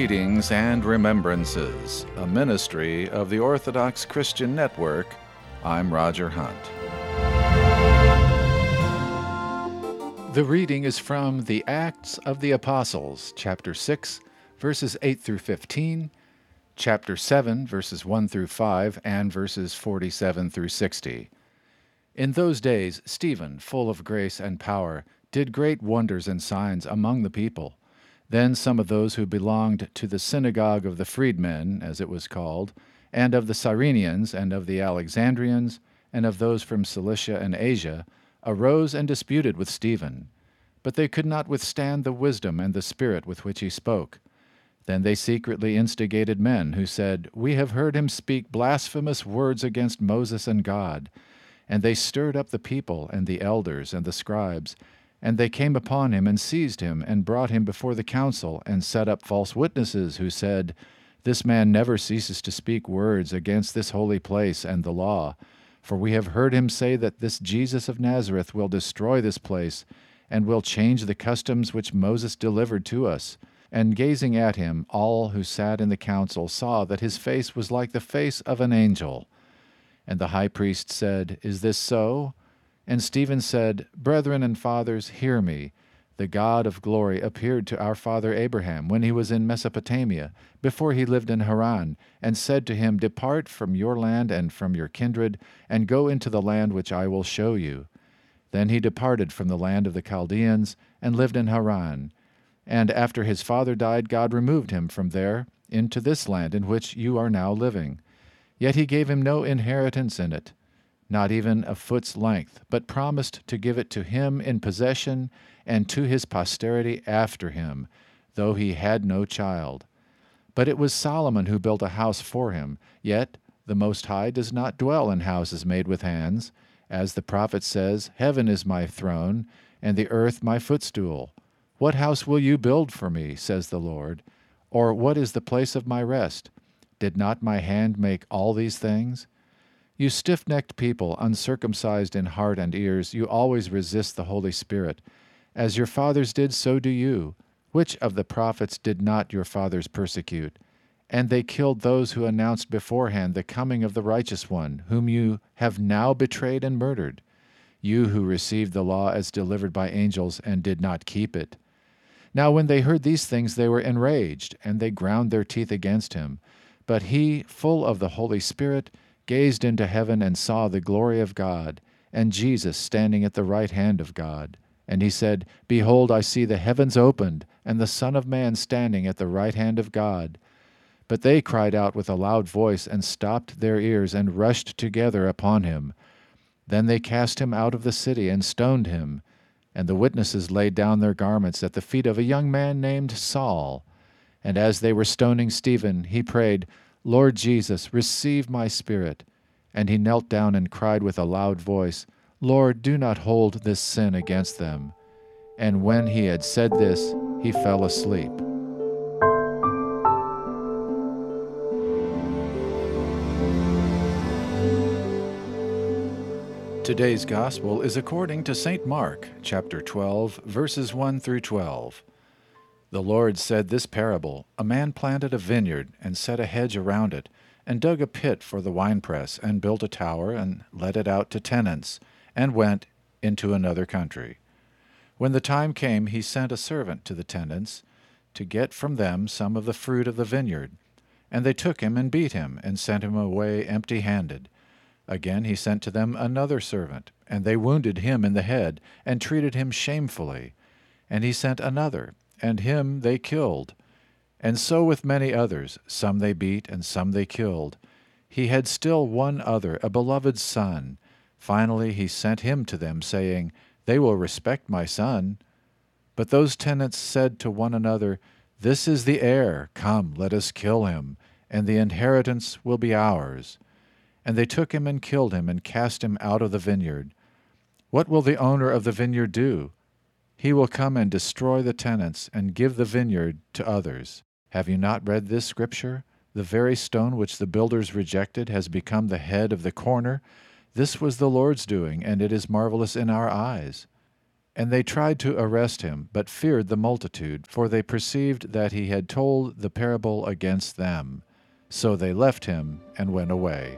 Readings and Remembrances, a ministry of the Orthodox Christian Network. I'm Roger Hunt. The reading is from the Acts of the Apostles, chapter 6, verses 8 through 15, chapter 7, verses 1 through 5, and verses 47 through 60. In those days, Stephen, full of grace and power, did great wonders and signs among the people. Then some of those who belonged to the synagogue of the freedmen, as it was called, and of the Cyrenians, and of the Alexandrians, and of those from Cilicia and Asia, arose and disputed with Stephen. But they could not withstand the wisdom and the spirit with which he spoke. Then they secretly instigated men, who said, "We have heard him speak blasphemous words against Moses and God." And they stirred up the people and the elders and the scribes, and they came upon him and seized him and brought him before the council and set up false witnesses who said, "This man never ceases to speak words against this holy place and the law. For we have heard him say that this Jesus of Nazareth will destroy this place and will change the customs which Moses delivered to us." And gazing at him, all who sat in the council saw that his face was like the face of an angel. And the high priest said, "Is this so?" And Stephen said, "Brethren and fathers, hear me. The God of glory appeared to our father Abraham when he was in Mesopotamia, before he lived in Haran, and said to him, 'Depart from your land and from your kindred, and go into the land which I will show you.' Then he departed from the land of the Chaldeans, and lived in Haran. And after his father died, God removed him from there into this land in which you are now living. Yet he gave him no inheritance in it, not even a foot's length, but promised to give it to him in possession and to his posterity after him, though he had no child. But it was Solomon who built a house for him. Yet the Most High does not dwell in houses made with hands. As the prophet says, 'Heaven is my throne, and the earth my footstool.' What house will you build for me, says the Lord? Or what is the place of my rest? Did not my hand make all these things? You stiff-necked people, uncircumcised in heart and ears, you always resist the Holy Spirit. As your fathers did, so do you. Which of the prophets did not your fathers persecute? And they killed those who announced beforehand the coming of the Righteous One, whom you have now betrayed and murdered. You who received the law as delivered by angels and did not keep it. Now when they heard these things, they were enraged, and they ground their teeth against him. But he, full of the Holy Spirit, gazed into heaven and saw the glory of God, and Jesus standing at the right hand of God. And he said, "Behold, I see the heavens opened, and the Son of Man standing at the right hand of God." But they cried out with a loud voice, and stopped their ears, and rushed together upon him. Then they cast him out of the city, and stoned him. And the witnesses laid down their garments at the feet of a young man named Saul. And as they were stoning Stephen, he prayed, "Lord Jesus, receive my spirit." And he knelt down and cried with a loud voice, "Lord, do not hold this sin against them." And when he had said this, he fell asleep. Today's Gospel is according to St. Mark, chapter 12, verses 1 through 12. The Lord said this parable: A man planted a vineyard, and set a hedge around it, and dug a pit for the winepress, and built a tower, and let it out to tenants, and went into another country. When the time came, he sent a servant to the tenants, to get from them some of the fruit of the vineyard. And they took him and beat him, and sent him away empty-handed. Again he sent to them another servant, and they wounded him in the head, and treated him shamefully. And he sent another, and him they killed. And so with many others, some they beat, and some they killed. He had still one other, a beloved son. Finally he sent him to them, saying, "They will respect my son." But those tenants said to one another, "This is the heir. Come, let us kill him, and the inheritance will be ours." And they took him and killed him, and cast him out of the vineyard. What will the owner of the vineyard do? He will come and destroy the tenants, and give the vineyard to others. Have you not read this scripture? The very stone which the builders rejected has become the head of the corner. This was the Lord's doing, and it is marvelous in our eyes. And they tried to arrest him, but feared the multitude, for they perceived that he had told the parable against them. So they left him and went away.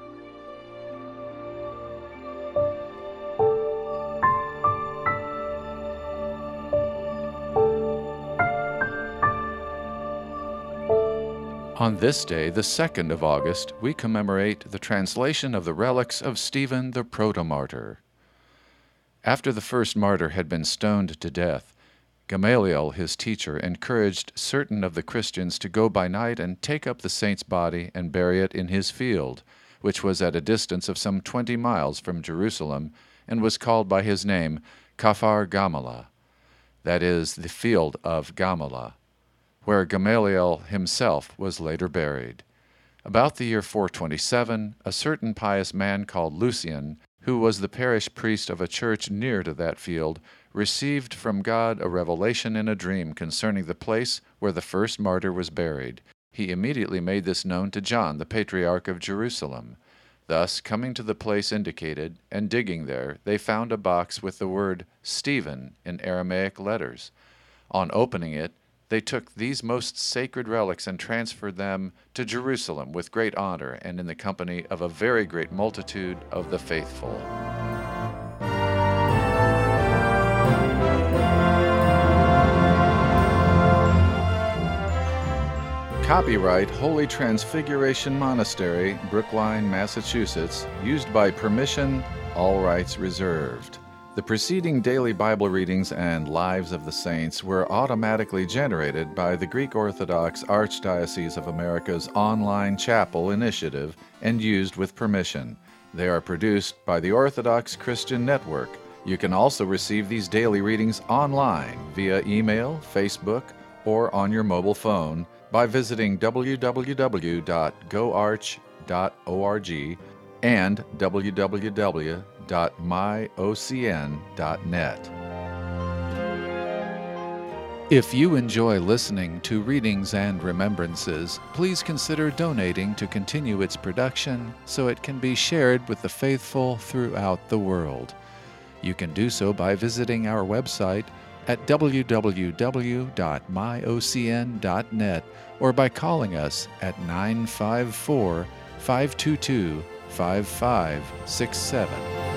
On this day, the 2nd of August, we commemorate the translation of the relics of Stephen the protomartyr. After the first martyr had been stoned to death, Gamaliel, his teacher, encouraged certain of the Christians to go by night and take up the saint's body and bury it in his field, which was at a distance of some 20 miles from Jerusalem, and was called by his name Kafar Gamala, that is, the field of Gamala, where Gamaliel himself was later buried. About the year 427, a certain pious man called Lucian, who was the parish priest of a church near to that field, received from God a revelation in a dream concerning the place where the first martyr was buried. He immediately made this known to John, the Patriarch of Jerusalem. Thus, coming to the place indicated, and digging there, they found a box with the word Stephen in Aramaic letters. On opening it, they took these most sacred relics and transferred them to Jerusalem with great honor and in the company of a very great multitude of the faithful. Copyright Holy Transfiguration Monastery, Brookline, Massachusetts, used by permission, all rights reserved. The preceding daily Bible readings and Lives of the Saints were automatically generated by the Greek Orthodox Archdiocese of America's online chapel initiative and used with permission. They are produced by the Orthodox Christian Network. You can also receive these daily readings online via email, Facebook, or on your mobile phone by visiting www.goarch.org and www.myocn.net. If you enjoy listening to Readings and Remembrances, please consider donating to continue its production so it can be shared with the faithful throughout the world. You can do so by visiting our website at www.myocn.net or by calling us at 954-522-5567.